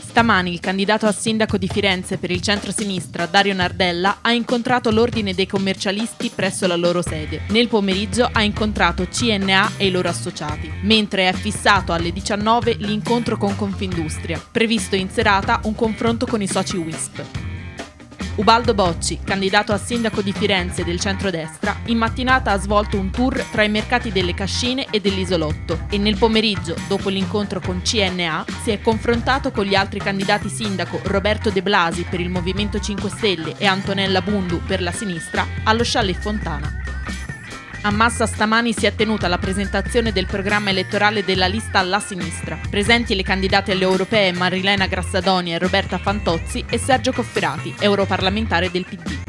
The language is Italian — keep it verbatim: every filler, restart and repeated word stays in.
Stamani il candidato a sindaco di Firenze per il centro-sinistra, Dario Nardella, ha incontrato l'ordine dei commercialisti presso la loro sede. Nel pomeriggio ha incontrato C N A e i loro associati, mentre è fissato alle diciannove l'incontro con Confindustria. Previsto in serata un confronto con i soci W I S P. Ubaldo Bocci, candidato a sindaco di Firenze del centrodestra, in mattinata ha svolto un tour tra i mercati delle Cascine e dell'Isolotto e nel pomeriggio, dopo l'incontro con C N A, si è confrontato con gli altri candidati sindaco Roberto De Blasi per il Movimento cinque Stelle e Antonella Bundu per la sinistra allo Chalet Fontana. A Massa stamani si è tenuta la presentazione del programma elettorale della lista La Sinistra. Presenti le candidate alle europee Marilena Grassadoni e Roberta Fantozzi e Sergio Cofferati, europarlamentare del P D.